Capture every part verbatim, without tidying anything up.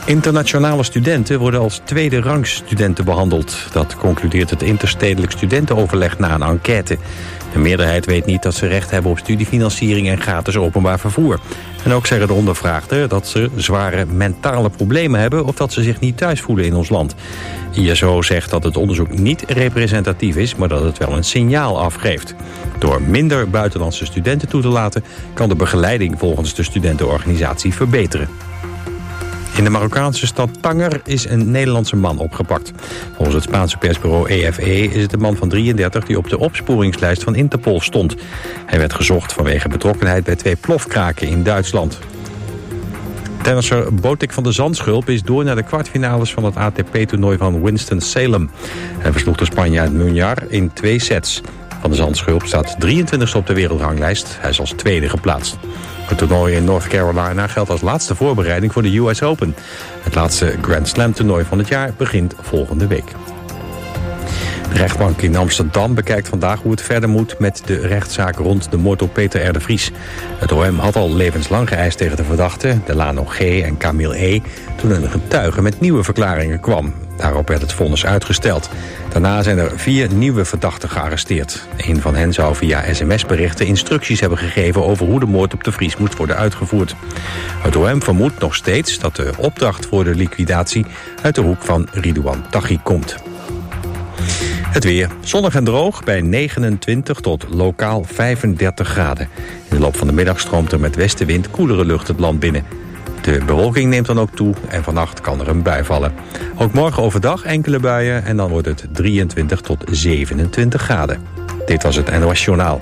Internationale studenten worden als tweede rangs studenten behandeld. Dat concludeert het interstedelijk studentenoverleg na een enquête. De meerderheid weet niet dat ze recht hebben op studiefinanciering en gratis openbaar vervoer. En ook zeggen de ondervraagden dat ze zware mentale problemen hebben of dat ze zich niet thuis voelen in ons land. I S O zegt dat het onderzoek niet representatief is, maar dat het wel een signaal afgeeft. Door minder buitenlandse studenten toe te laten kan de begeleiding volgens de studentenorganisatie verbeteren. In de Marokkaanse stad Tanger is een Nederlandse man opgepakt. Volgens het Spaanse persbureau E F E is het een man van drieëndertig die op de opsporingslijst van Interpol stond. Hij werd gezocht vanwege betrokkenheid bij twee plofkraken in Duitsland. Tennisser Botik van de Zandschulp is door naar de kwartfinales van het A T P-toernooi van Winston-Salem. Hij versloeg de Spanjaard Muñoz in twee sets. Van de Zandschulp staat drieëntwintigste op de wereldranglijst. Hij is als tweede geplaatst. Het toernooi in North Carolina geldt als laatste voorbereiding voor de U S Open. Het laatste Grand Slam toernooi van het jaar begint volgende week. De rechtbank in Amsterdam bekijkt vandaag hoe het verder moet met de rechtszaak rond de moord op Peter R. de Vries. Het O M had al levenslang geëist tegen de verdachten, Delano G. en Camille E. toen een getuige met nieuwe verklaringen kwam. Daarop werd het vonnis uitgesteld. Daarna zijn er vier nieuwe verdachten gearresteerd. Een van hen zou via sms-berichten instructies hebben gegeven over hoe de moord op de Vries moet worden uitgevoerd. Het O M vermoedt nog steeds dat de opdracht voor de liquidatie uit de hoek van Ridouan Taghi komt. Het weer. Zonnig en droog bij negenentwintig tot lokaal vijfendertig graden. In de loop van de middag stroomt er met westenwind koelere lucht het land binnen. De bewolking neemt dan ook toe en vannacht kan er een bui vallen. Ook morgen overdag enkele buien en dan wordt het drieëntwintig tot zevenentwintig graden. Dit was het N O S Journaal.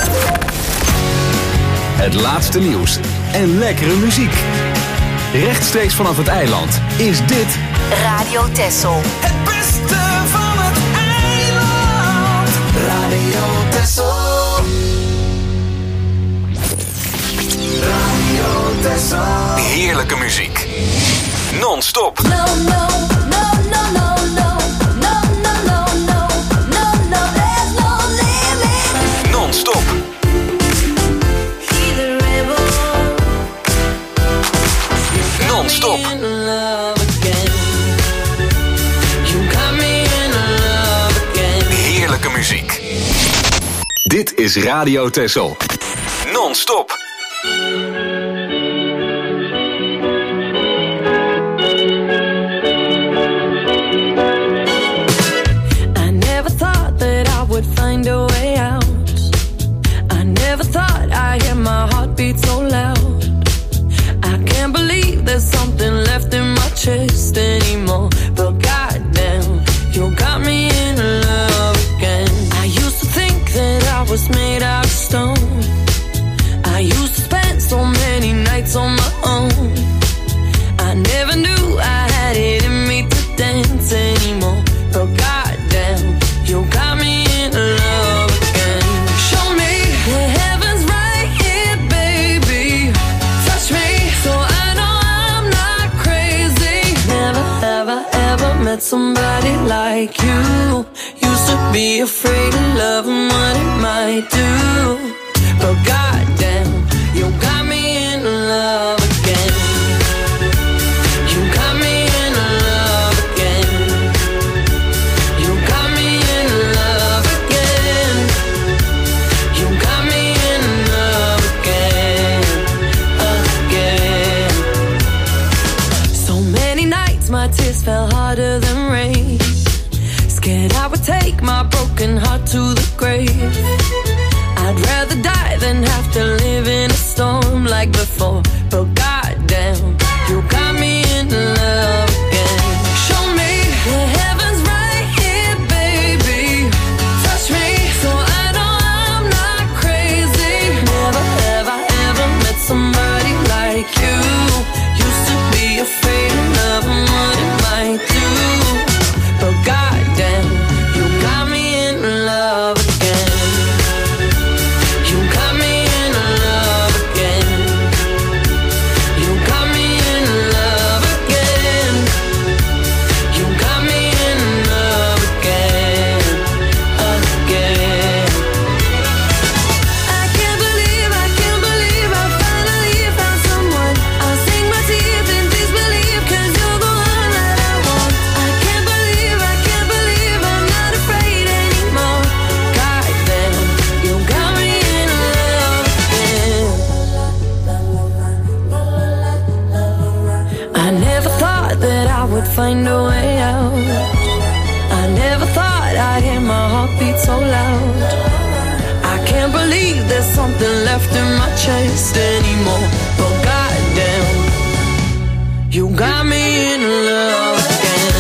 Het laatste nieuws en lekkere muziek. Rechtstreeks vanaf het eiland is dit Radio Texel. Het beste van het eiland. Radio Texel. Radio Texel. heerlijke muziek. Non-stop. No, no, no, no, no, no. No, no, no, no. No, no, there's no limit. Non-stop. Non-stop. Heerlijke muziek. Dit is Radio Texel. Non-stop. I never thought that I would find a way out. I never thought I'd hear my heartbeat so loud. I can't believe there's something left in my chest anymore. But goddamn, you got me in love again. I used to think that I was made out of stone. I used to spend so many nights on my own. I never knew I had it in me to dance anymore. But goddamn, you got me in love again. Show me the heavens right here, baby. Touch me so I know I'm not crazy. Never, ever, ever met somebody like you. Used to be afraid of love and what it might do. But goddamn, you got me in love again. You got me in love again. You got me in love again. You got me in love again, again. So many nights my tears fell harder than rain. Scared I would take my broken heart to the grave. I'd rather die than have to live in a storm like before. But goddamn, you got me in love again. Show me the heavens right here, baby. Touch me so I know I'm not crazy. Never, ever, ever met somebody like you. Used to be afraid of love and what it might do. But goddamn, you got me in love again. You got me in love again. You got me in love. would find a way out. I never thought I'd hear my heartbeat so loud. I can't believe there's something left in my chest anymore. But goddamn, you got me in love again.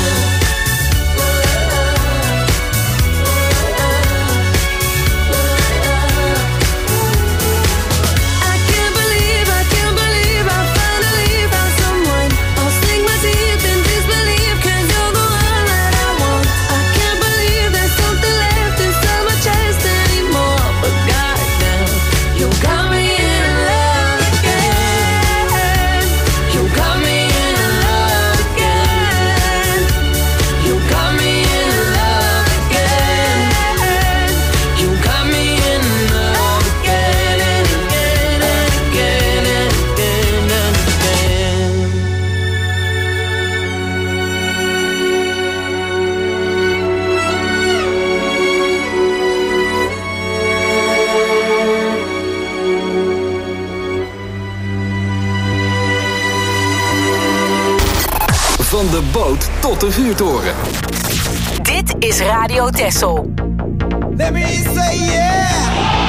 Van de boot tot de vuurtoren. Dit is Radio Texel. Let me say yeah.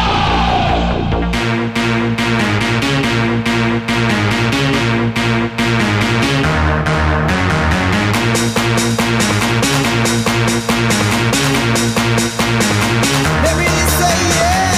Let me say yeah.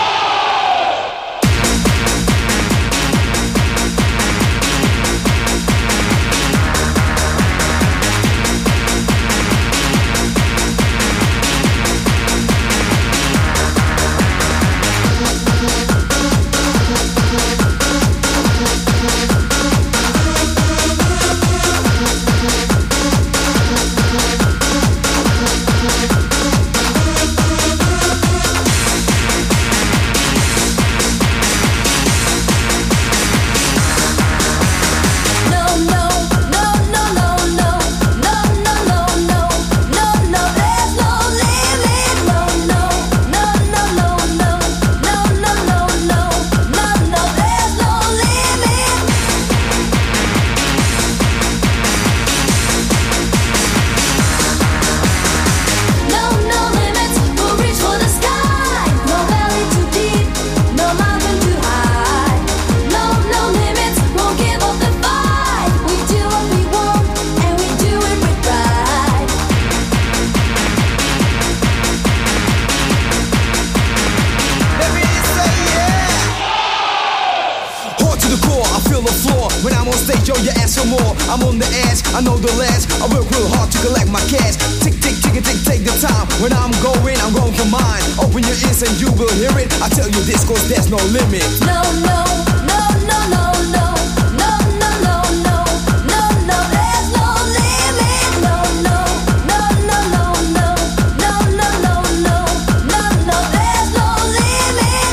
I'm on the edge, I know the last. I work real hard to collect my cash. Tick, tick, tick, tick, take the time. When I'm going, I'm going for mine. Open your ears and you will hear it. I tell you this cause there's no limit. No, no, no, no, no, no. No, no, no, no. No, no, there's no limit. No, no, no, no, no, no. No, no, no, no. No, no, there's no limit.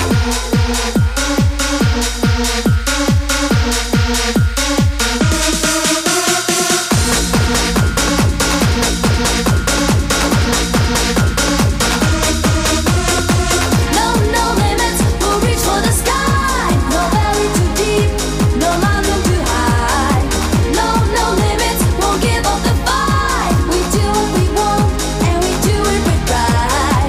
No, no limits, we'll reach for the sky. No valley too deep, no mountain too high. No, no limits, won't give up the fight. We do what we want, and we do it with pride.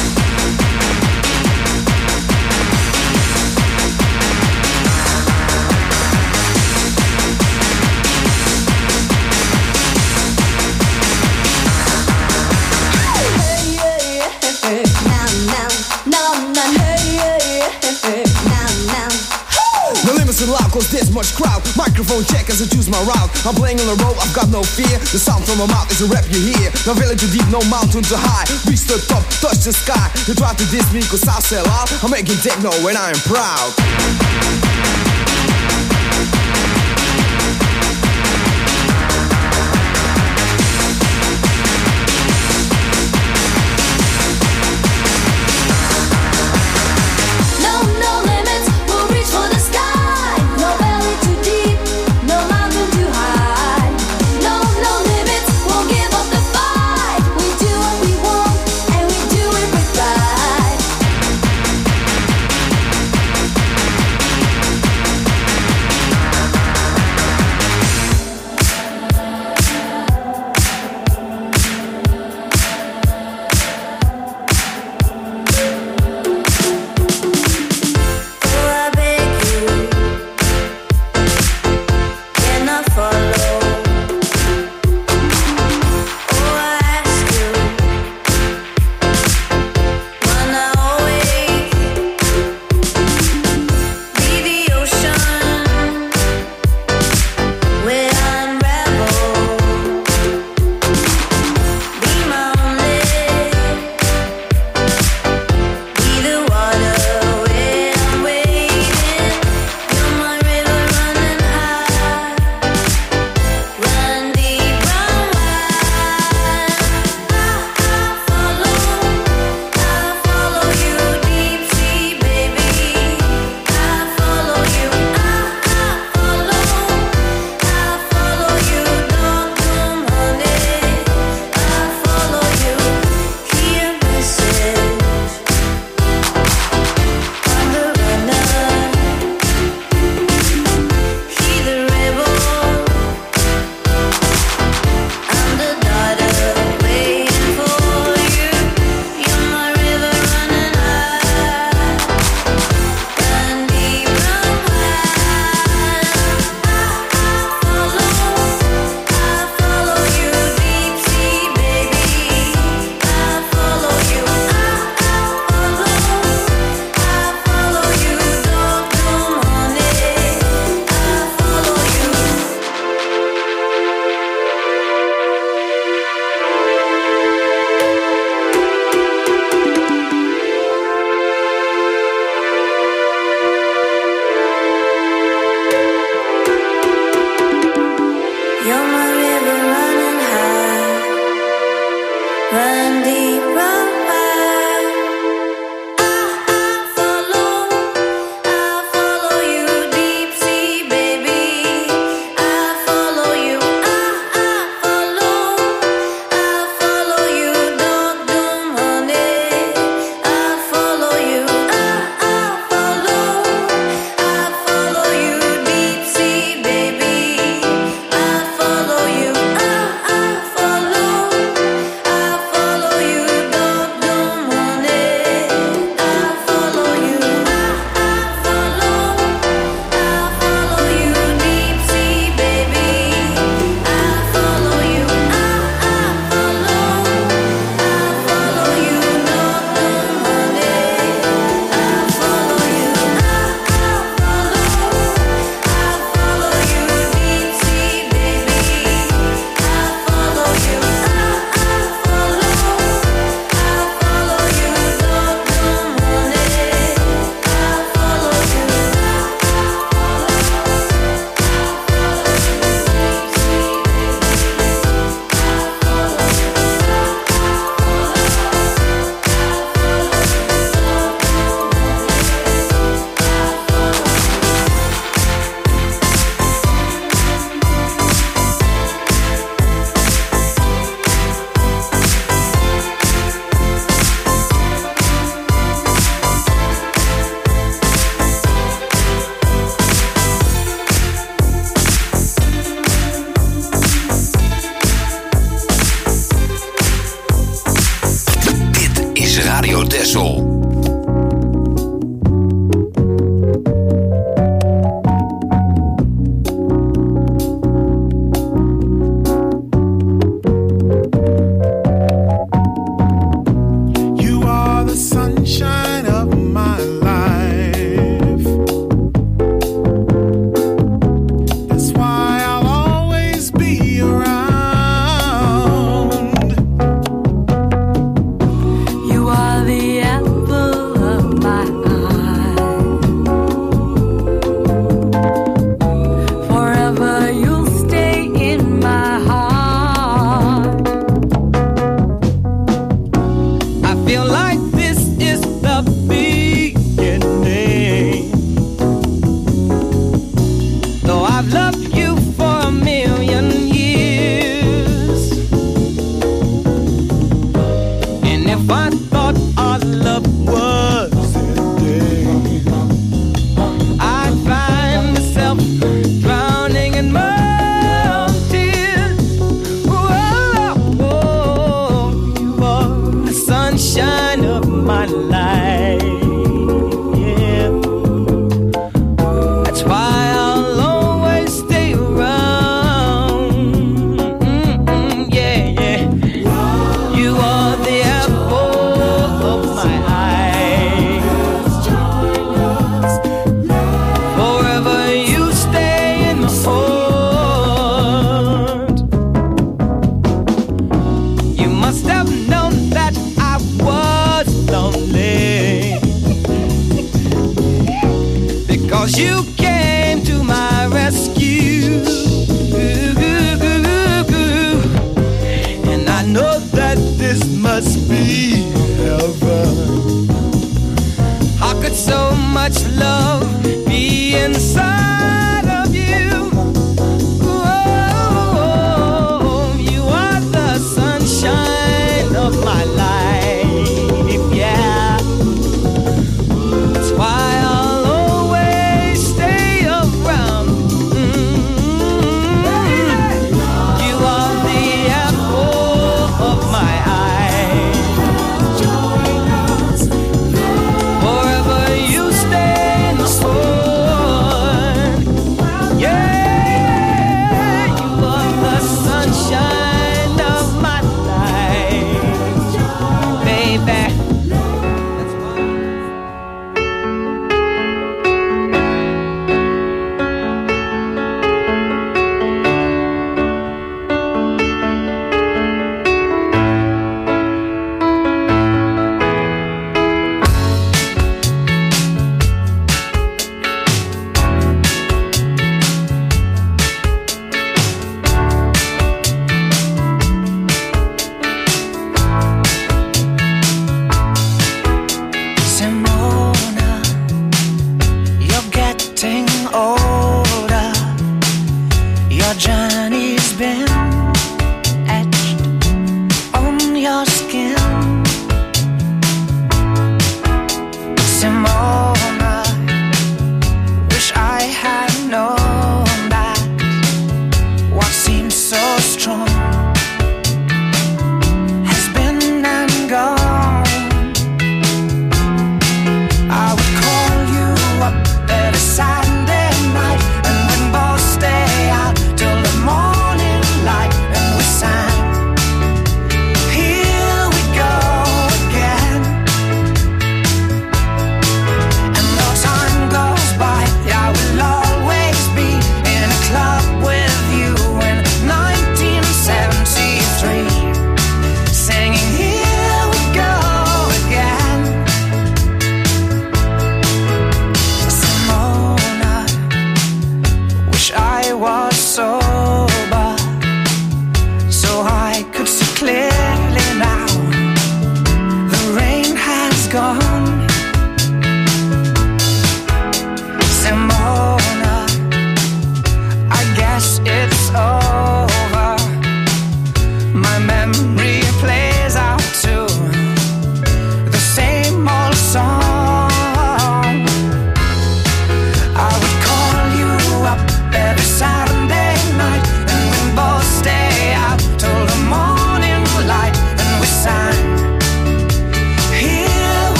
Hey, yeah, yeah. Now, now, now, now, hey, yeah, yeah. Now, now. No limits in loud cause there's much crowd. Microphone check as I choose my route. I'm playing on the road, I've got no fear. The sound from my mouth is a rap you hear. No valley too deep, no mountain too high. Reach the top, touch the sky. You try to diss me cause I sell out. I'm making techno and I am proud. No, no limits, we'll reach for the sky. No valley too deep, no mountain too high. No, no limits, won't give up the fight. We do what we want, and we do it with pride.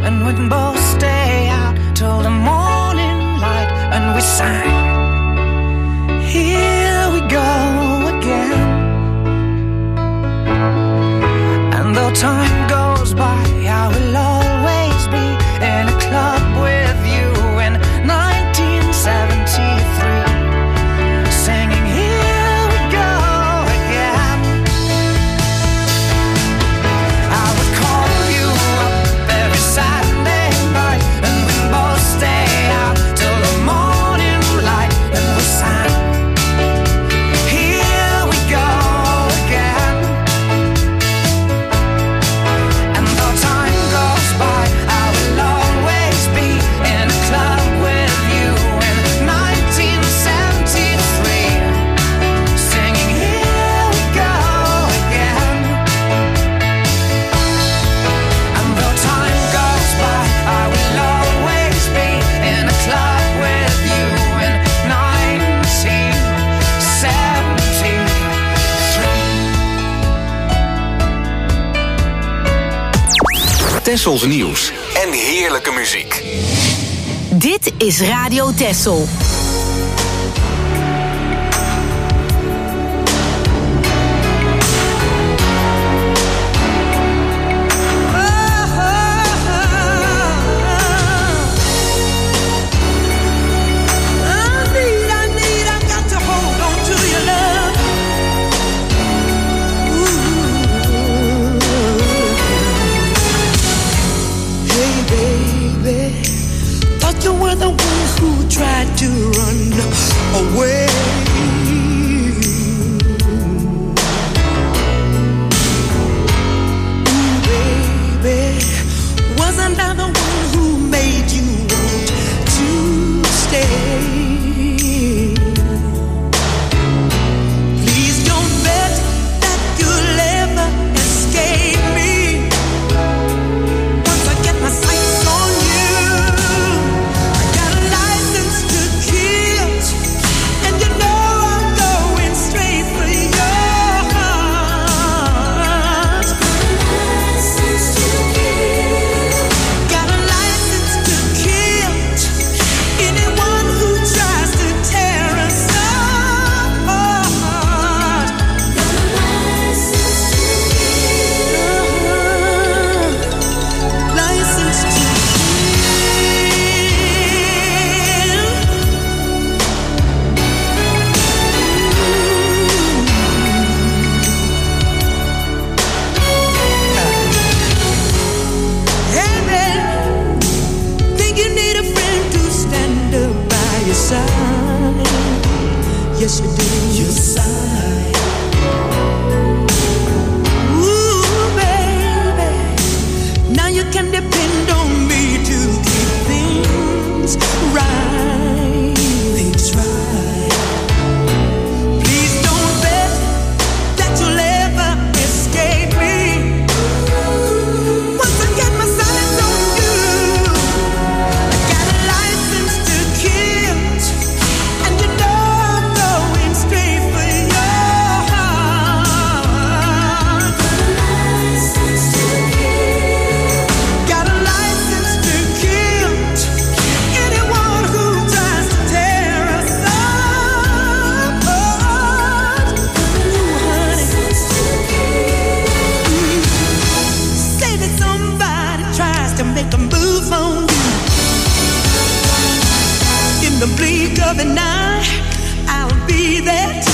and we'd both stay out till the morning light, and we sang, here we go again. And though time goes by, I will always be in a club with you in nineteen seventy-three, singing here we go again. I would call you up every Saturday night, and we'd both stay out till the morning light, and we sang, here we go again. And though time goes by, I will always be in a club with you in nineteen seventy-three, singing here we go again. And though time goes by, I will always be in a club with you in nineteen seventy-three. Tessels nieuws en heerlijke muziek. Dit is Radio Tessel. Tried to run away. Ooh, baby, wasn't I the one who made you want to stay? Please don't bet that you'll ever escape me. Once I get my sights on you, I got a license to kill, and you know I'm going straight for your heart. License to kill. Got a license to kill anyone who tries to tear us apart. License to kill. License to kill. Hey, man, think you need a friend to stand up by your side? Yes, you do. Your side. Ooh, baby, now you can depend on me to keep things right. Things right. Please don't bet that you'll ever escape me. Once I get my sights on you, I got a license to kill, and you know I'm going straight for your heart. License to kill. Got a license to kill anyone who tries to tear us apart. License to kill. Say that somebody tries to make a move on you in the bleak of the night, I'll be there too.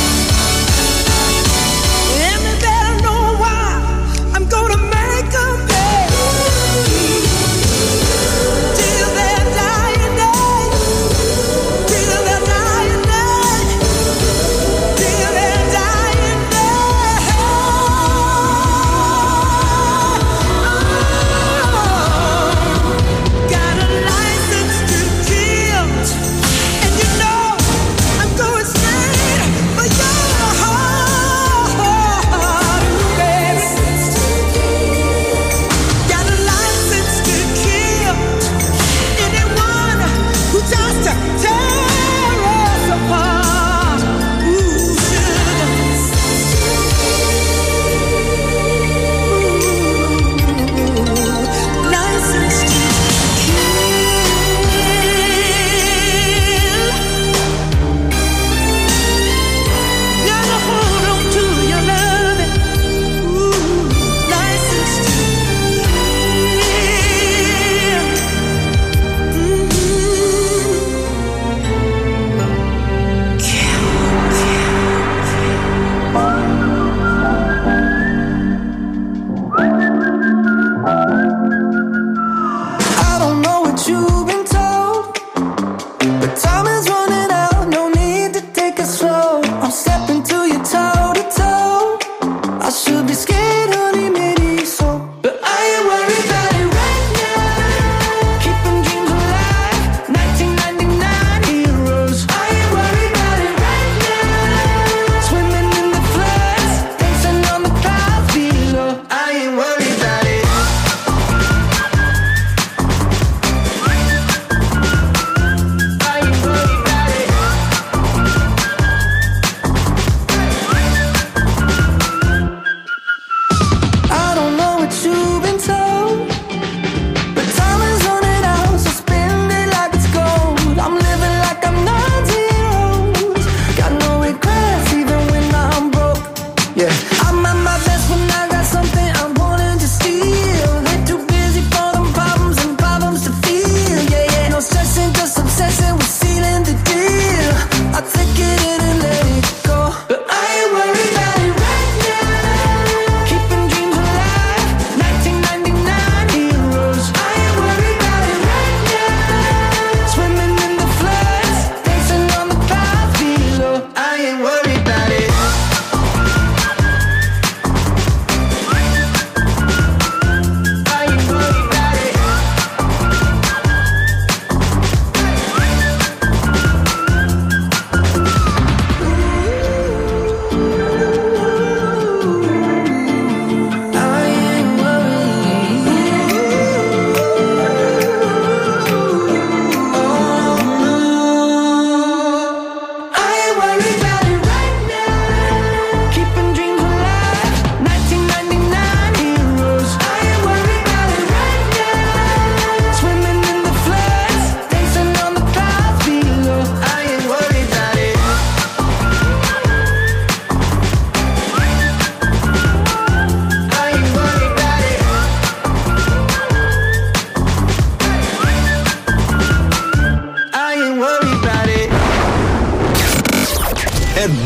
And they better know why I'm gonna make them pay till their dying day, till their dying day, till their dying day. Got a license to kill, and you know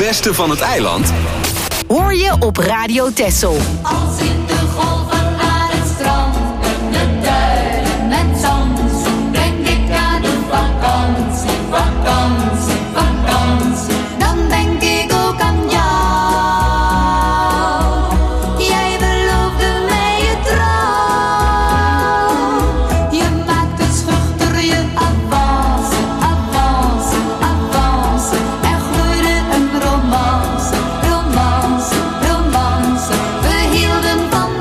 beste van het eiland Hoor je op Radio Texel. Als in de golven aan het strand en de duinen met zand, denk ik aan de vakantie, vakantie, vakantie. Dan denk ik ook aan jou. Jij beloofde mij je trouw. Je maakte schuchter je avance, avance, avance. Er groeide een romance, romance, romance. We hielden van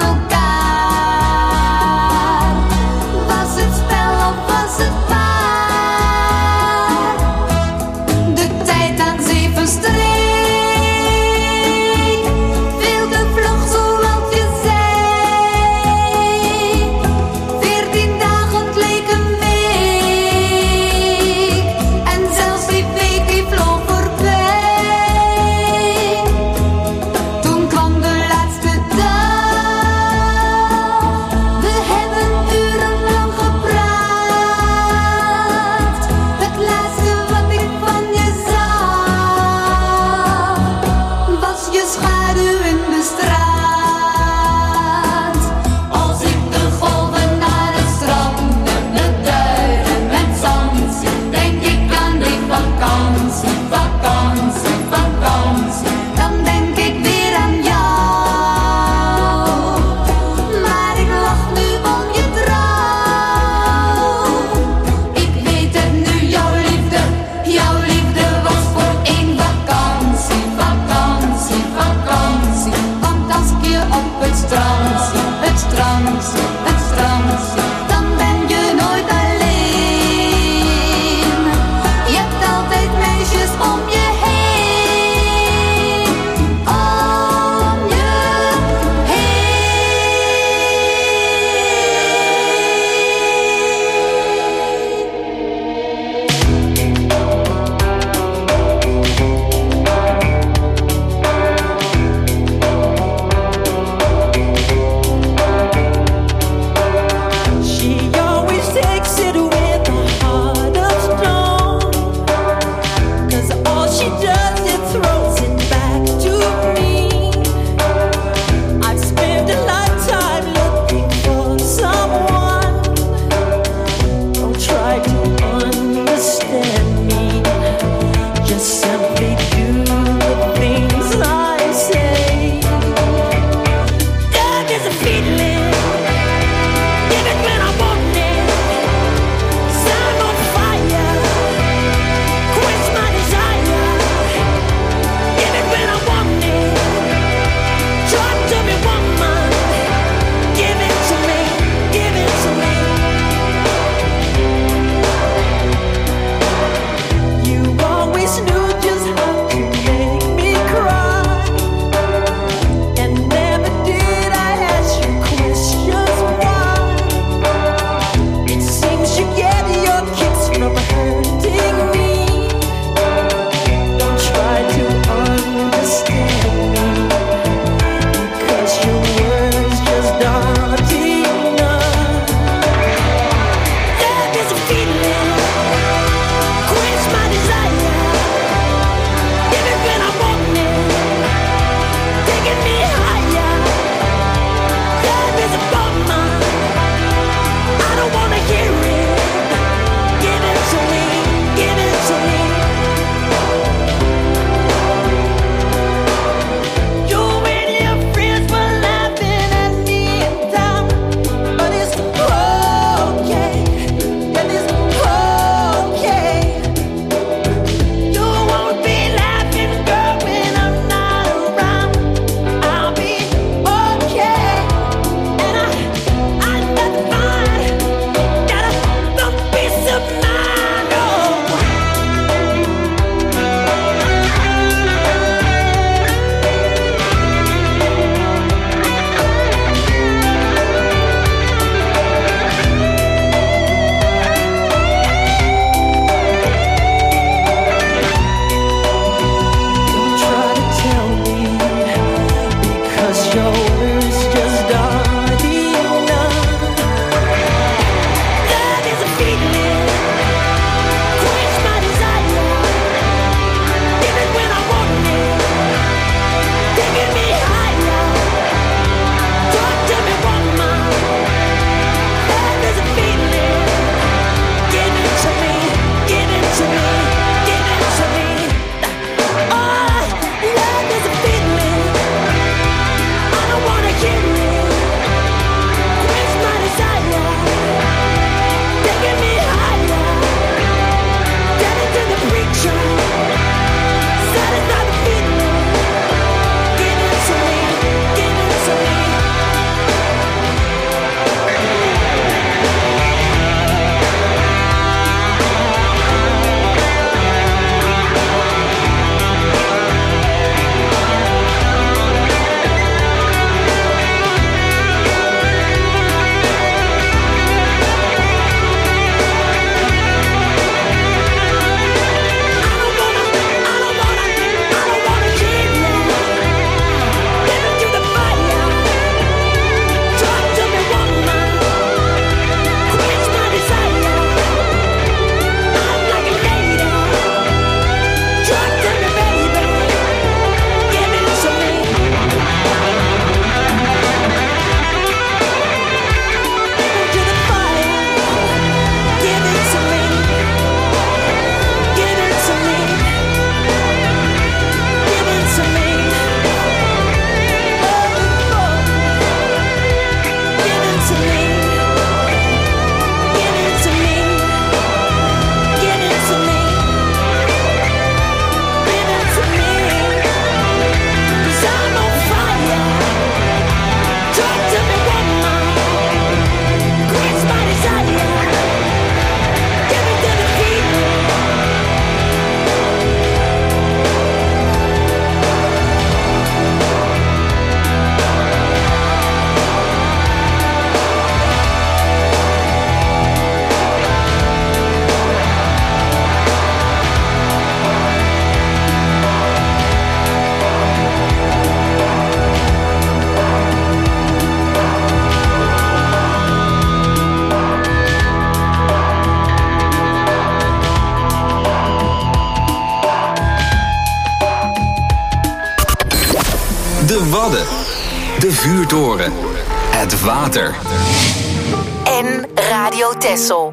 De vuurtoren. Het water. En Radio Texel.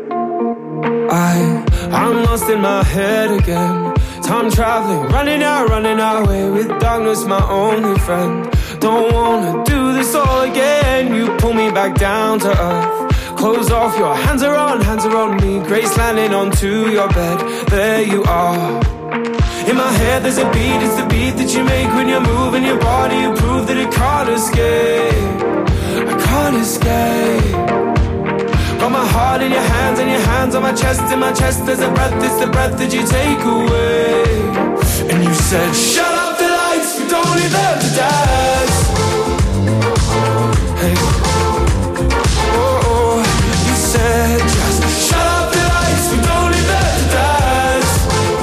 I, I'm lost in my head again. Time traveling, running out, running away with darkness, my only friend. Don't wanna do this all again. You pull me back down to earth. Close off, your hands are on, hands are on me. Grace landing onto your bed. There you are. In my head there's a beat, it's the beat that you make when you're moving your body. You prove that it can't escape. I can't escape. Got my heart in your hands and your hands on my chest. In my chest there's a breath, it's the breath that you take away. And you said, shut up the lights, we don't need them to dance. Hey, oh, oh, you said, just shut up the lights, we don't need them to dance.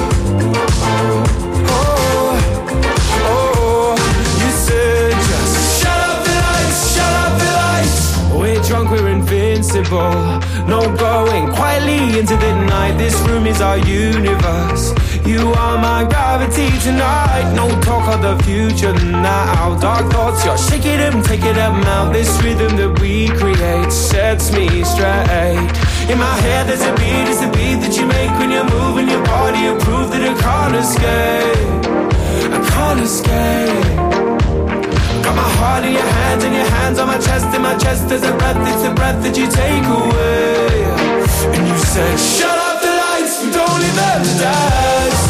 Oh, oh, oh, you said, just shut up the lights, shut up the lights. We're drunk, we're invincible. No going quietly into the night. This room is our universe. You are my gravity tonight. No talk of the future now. Dark thoughts, you're shaking them, taking them out. This rhythm that we create sets me straight. In my head there's a beat, it's the beat that you make when you're moving your body. You prove that I can't escape. I can't escape. Got my heart in your hands and your hands on my chest. In my chest there's a breath, it's the breath that you take away. And you said, shut up the lights, we don't need them to dance.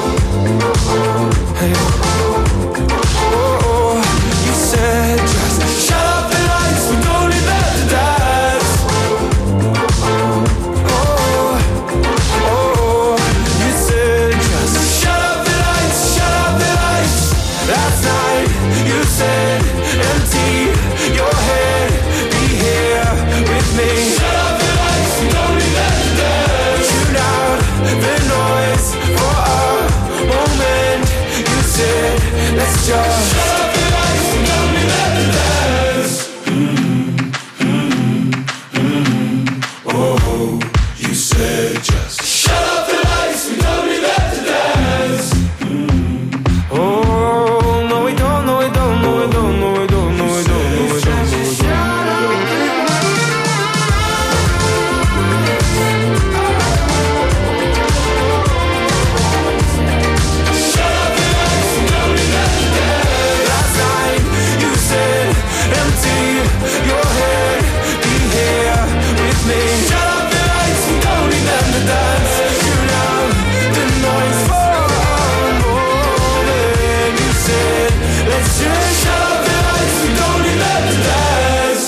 Hey, oh, oh, you said, just shut up the lights, we don't need them to dance. Oh, oh, you said, just shut up the lights, shut up the lights. Last night you said, empty your head, be here with me. Shut up the lights, we don't need them to dance. Tune out the noise for a moment. You said, let's just shut up the lights, we don't need them to dance. Mm, mm, mm. Oh, you said just shut up the lights, we don't need them to dance. Mm. Oh, no we don't, no we don't, no we don't, no we don't, no we don't, no we don't, no we don't. Last night you said, empty your head, be here with me. Shut up the lights, we don't need them to dance. Tune out the noise for a moment. You said, let's just shut up the lights, we don't need them to dance.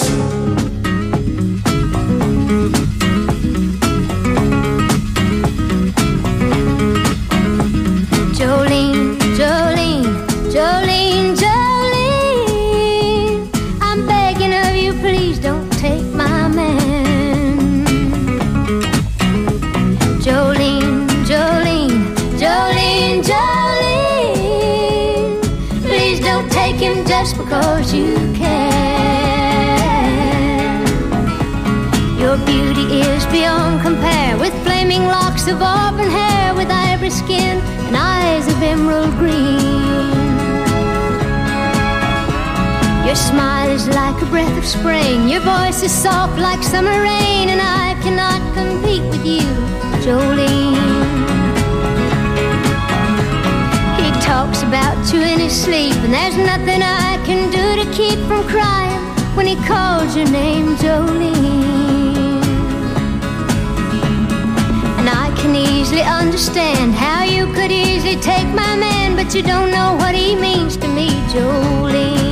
Jolene, Jolene, Jolene, Jolene, I'm begging of you, please don't take my man. Jolene, Jolene, Jolene, Jolene, please don't take him just because you can. Your beauty is beyond compare, with flaming locks of auburn hair, with ivory skin and eyes of emerald green. Your smile is like a breath of spring, your voice is soft like summer rain, and I cannot compete with you, Jolene. He talks about you in his sleep, and there's nothing I can do to keep from crying when he calls your name, Jolene. And I can easily understand how you could easily take my man, but you don't know what he means to me, Jolene.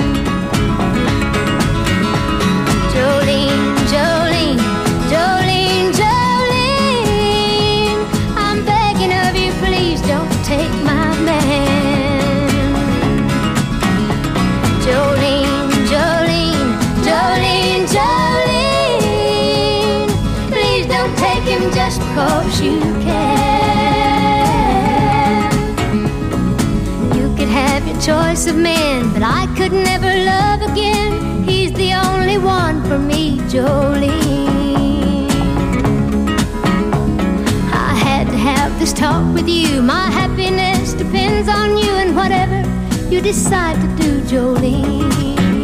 Jolene, Jolene, Jolene, Jolene, I'm begging of you, please don't take my man. Jolene, Jolene, Jolene, Jolene, please don't take him just because you can. You could have your choice of men, but I could never love again. He's the only one for me, Jolene. I had to have this talk with you. My happiness depends on you, and whatever you decide to do, Jolene.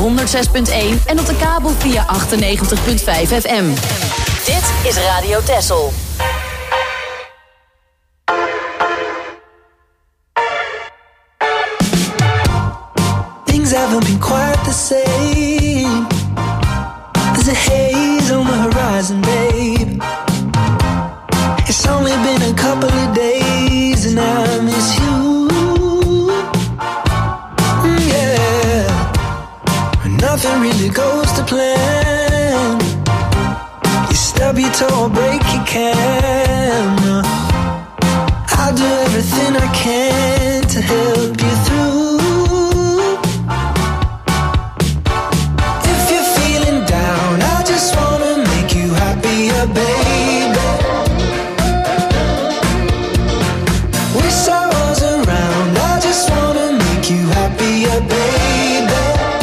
honderd zes punt één en op de kabel via achtennegentig komma vijf F M. Dit is Radio Texel. Things haven't been quite the same. There's a haze on the horizon, babe. It's only been a couple of days and I miss you. Mm, yeah. Nothing really goes to plan. You stub your toe or break your camera. I'll do everything I can to help you through. If you're feeling down, I just wanna make you happier, baby. Wish I was around, I just wanna make you happier, baby.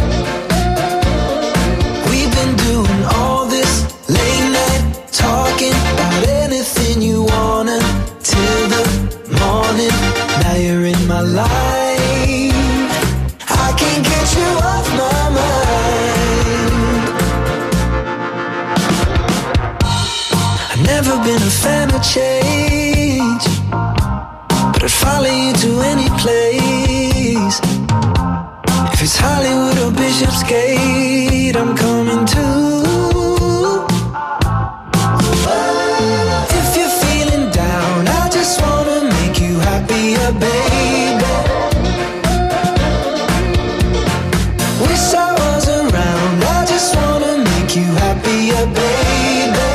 We've been doing all this late night talking about anything you wanna till the morning. Now you're in my life, I can't get you off my mind. I've never been a fan of change, but I'd follow you to any place. If it's Hollywood or Bishopsgate, I'm coming too. If you're feeling down, I just wanna make you happier, baby. Wish I was around, I just wanna make you happier, baby.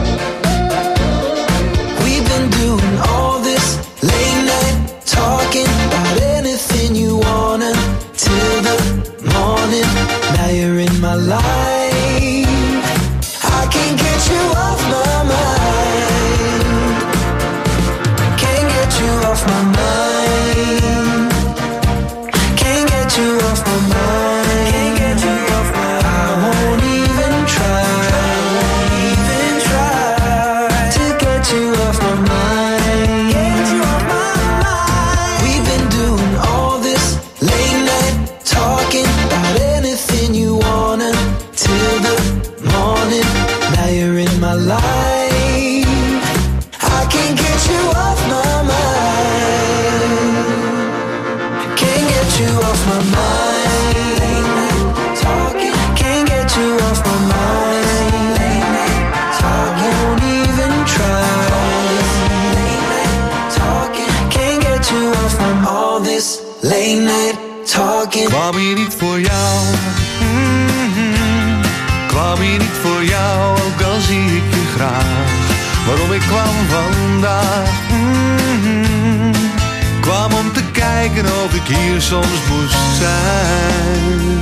We've been doing all this late night talking about anything you wanna till the morning. Now you're in my life, I can't get you off my mind. Can't get you off my mind. Can't get you off my mind. Can't get you off my mind. I won't even try. Even try to get you off my mind. Get you off my mind. We've been doing all this late night talking about anything you wanna till the morning. Now you're in my life, I can't get you off my mind. Can't get you off my mind. Late night talking, can't get you off my mind. Late night talking, won't even try. Late night talking, can't get you off my all this late night talking. Kwam hier niet voor jou, mm-hmm. Kwam hier niet voor jou, ook al zie ik je graag. Waarom ik kwam vandaag, mm-hmm. Kwam om te kijken of ik hier soms moest zijn.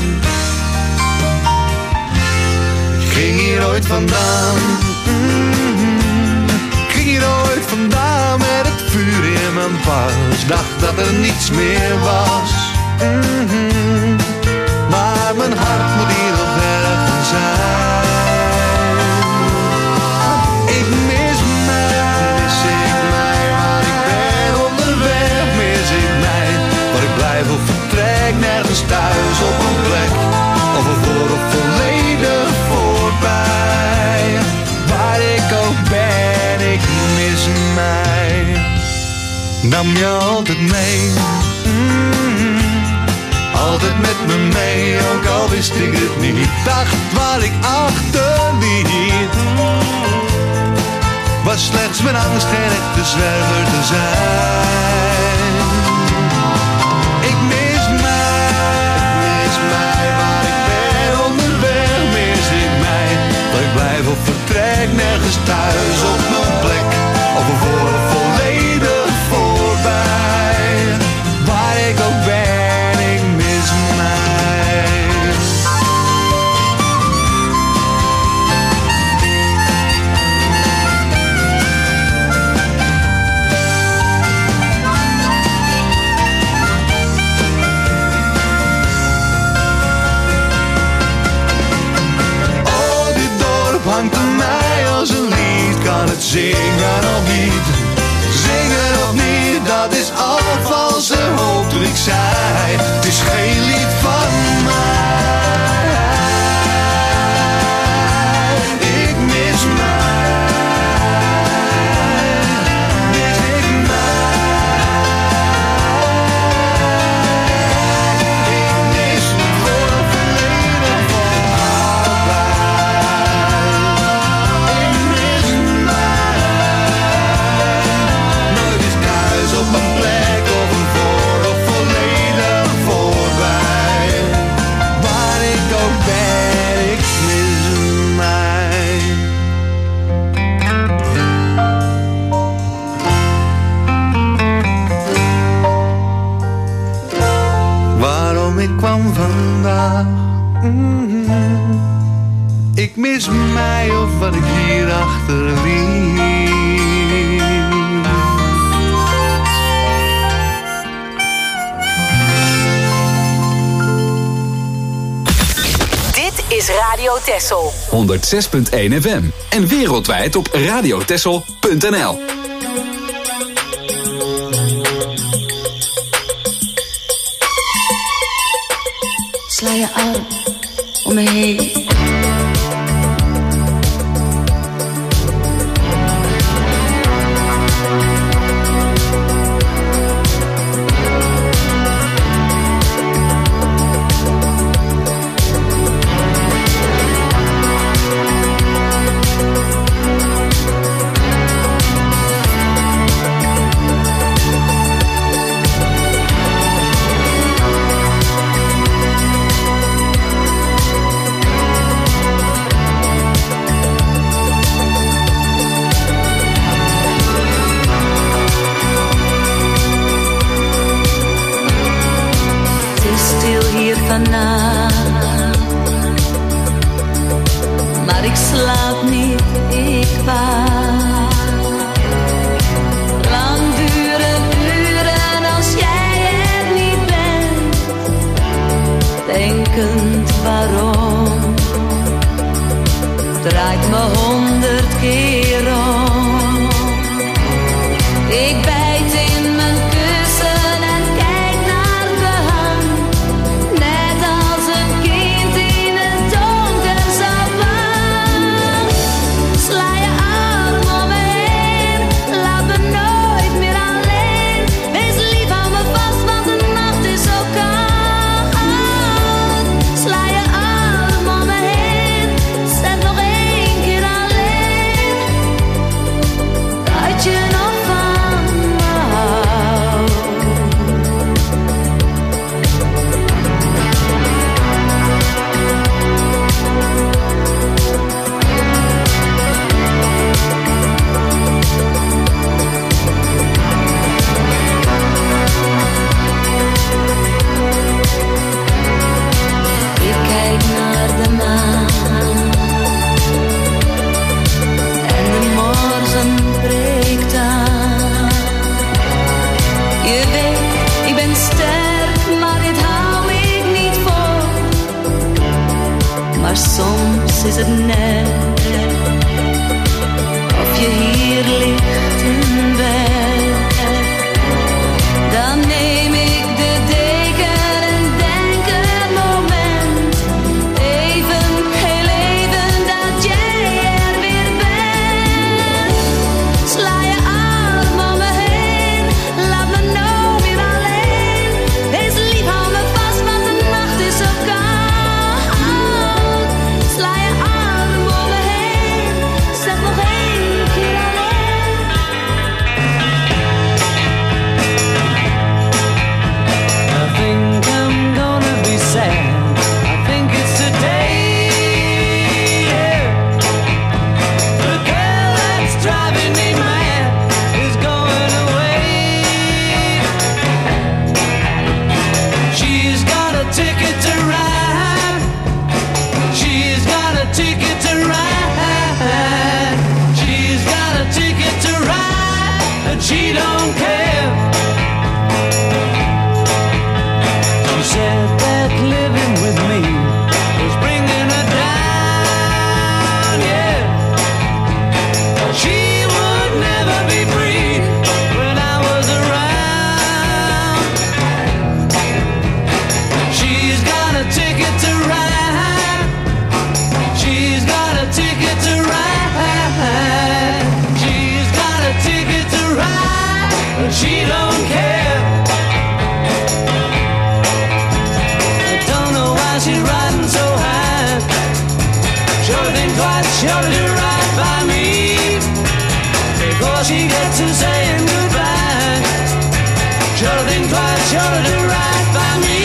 Ik ging hier ooit vandaan, mm-hmm. Ik ging hier ooit vandaan met het vuur in mijn pas. Dacht dat er niets meer was, mm-hmm. Maar mijn hart moet hier nog ergens zijn. Ik mis mij, mis ik mij, waar ik ben onderweg, mis ik mij. Waar ik blijf of vertrek, nergens thuis op een plek. Of een voor of volledig voorbij. Waar ik ook ben, ik mis mij. Nam je altijd mee, mm-hmm. Altijd met me mee, ook al wist ik het niet. Dacht waar ik achterliet, was slechts mijn angst geen echte zwerver te zijn. Ik mis mij, mis mij, waar ik ben onderweg, mis ik mij. Waar ik blijf of vertrek, nergens thuis op mijn plek. Of een voor of volledig voorbij. Waar ik ook ben, ik mis mij. Oh, dit dorp hangt aan mij als een lied. Kan het zingen of niet? Zingen of niet, dat is al valse hoop toen ik zei. Het is geen lied van mij. Ik mis mij of wat ik hier achterliet. Dit is Radio Texel. honderdzes punt één F M. En wereldwijd op radiotexel punt n l. Sla je arm om me heen. Maar ik slaap niet, ik waak. Lang duren uren als jij er niet bent. Denkend waarom draait me honderd keer om. Ik bijt in mijn kussen en kijk naar de hand. Net als een kind in het donker savaan. Sla je arm om me heen, laat me nooit meer alleen. Wees lief, hou me vast, want de nacht is zo koud. Sla je arm om me heen, zeg nog één keer alleen. Dat je nog van me houdt. Ik kijk naar de maan en de morgen breekt aan. Je weet, ik ben sterk, maar dit hou ik niet vol. Maar soms is het net of je hier ligt in bed. Dan neem ik de deken en denk een moment, even, heel even, dat jij er weer bent. Sla je arm om me heen, laat me nooit meer alleen. Wees lief, hou me vast, want de nacht is zo koud. Sla je arm om me heen, zeg nog één keer alleen. I think I'm gonna be sad. I think it's today. Yeah. The girl that's driving me mad is going away. She's got a ticket to ride. She's got a ticket to ride. She's got a ticket to ride, and she don't care. She said that living with me was bringing her down, yeah. She would never be free when I was around. She's got a ticket to ride. She's got a ticket to ride. She's got a ticket to ride, but she don't care. I don't know why she's riding so high. Sure think twice, sure to do right by me before she gets to saying goodbye. Sure think twice, sure to do right by me.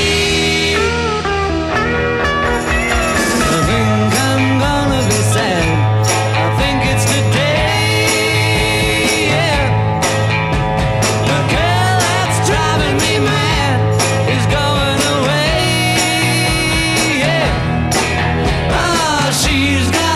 I think I'm gonna be sad. I think it's today. Yeah. The girl that's driving me mad is going away. Yeah. Ah, she's got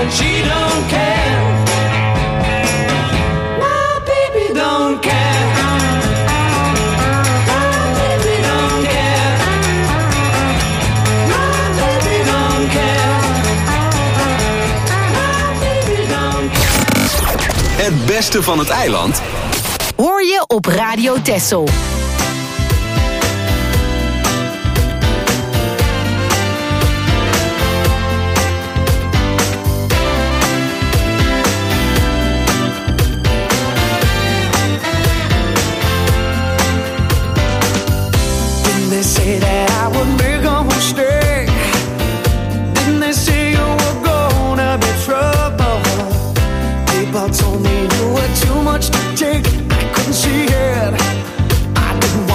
and she don't care. My baby don't care. My baby don't care. My baby don't care. My baby don't care. Het beste van het eiland Hoor je op Radio Texel. They say that I would make a mistake. Didn't they say you were gonna be trouble? People told me you were too much to take. I couldn't see it. I didn't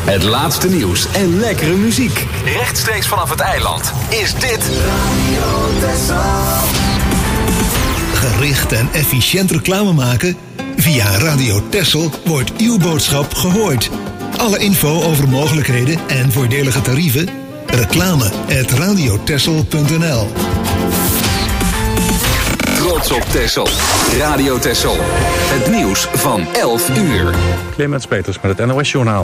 Het laatste nieuws en lekkere muziek. Rechtstreeks vanaf het eiland is dit Radio Texel. Gericht en efficiënt reclame maken? Via Radio Texel wordt uw boodschap gehoord. Alle info over mogelijkheden en voordelige tarieven? Reclame at radiotexel punt n l. Trots op Texel. Radio Texel. Het nieuws van elf uur. Clemens Peters met het N O S Journaal.